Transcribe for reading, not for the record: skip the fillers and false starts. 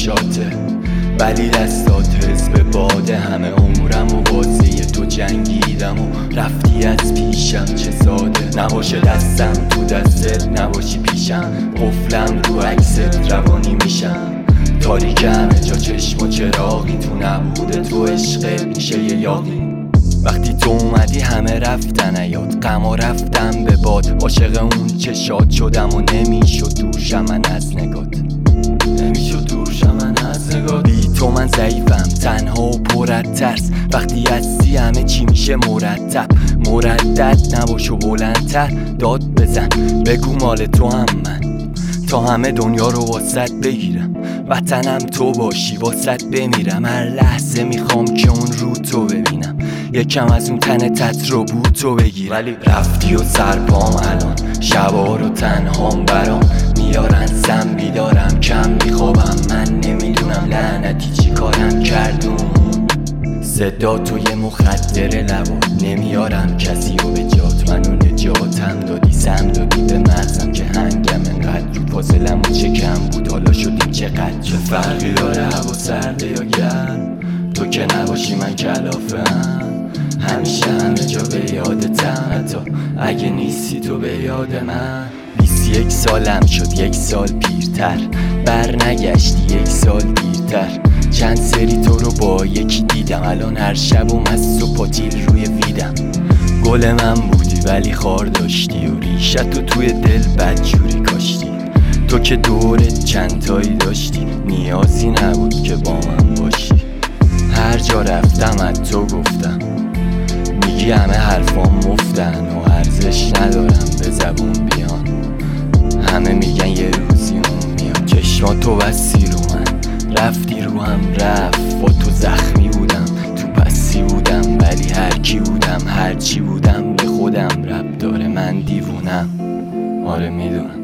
چشاته، ولی دستات حزب باده. همه عمرم و بازه تو جنگیدم و رفتی از پیشم، چه ساده. نباشه دستم تو دستت، نباشی پیشم، قفلم رو عکست، روانی میشم. تاریک همه جا چشم و چراغی، تو نبوده تو عشقت میشه یه یاقی. وقتی تو اومدی همه رفتن حیات، غما رفتم به باد. عاشق اون چشات شدم و نمیشد دورشم من از نگات، نمیشد دورشم من از نگات. بی تو من ضعیفم، تنها و پر از ترس. وقتی هستی همه چی میشه مرتب، مردد نباش و بلندتر داد بزن، بگو مال تو هم من، تا همه دنیا رو واسط بگیرم. وطنم تو باشی، واسط بمیرم. هر لحظه میخوام که اون رو تو ببینم، یکم از اون تن تت رو بو تو بگیر. ولی رفتی و سرپام الان، شبا رو تنهام برام میارن سم، بیدارم کم میخوابم. من نمیدونم لعنتی چی کارم کردون. صدا توی مخدر لبات، نمیارم کسی رو به جات. منو نجاتم دادی، سم دادی به مغزم که هنگم انقدر رو فاصلم و چه کم بود. حالا شدیم چقدر، چه فرقی داره هوا سرده یا گرم؟ تو که نباشی من کلافه‌ام، همیشه همه جا به یادتم، حتی اگه نیستی تو به یاد من. 21 سالم شد، 1 سال پیرتر، بر نگشتی 1 سال دیرتر. چند سری تو رو با یکی دیدم، الان هر شب و مست و پاتیل روی ویدم. گل من بودی ولی خار داشتی و ریشتو توی دل بدجوری کاشتی. تو که دورت چند تایی داشتی، نیازی نبود که با من باشی. هر جا رفتم از تو گفتم، میگی همه حرفام مفتن و ارزش ندارم به زبون بیان. همه میگن یه روزی اون میاد. چشماتو بستی رو من، رفتی رو هم رفت. با تو زخمی بودم، تو پسی بودم، ولی هر کی بودم هر چی بودم به خودم رب داره. من دیوونم، آره میدونم.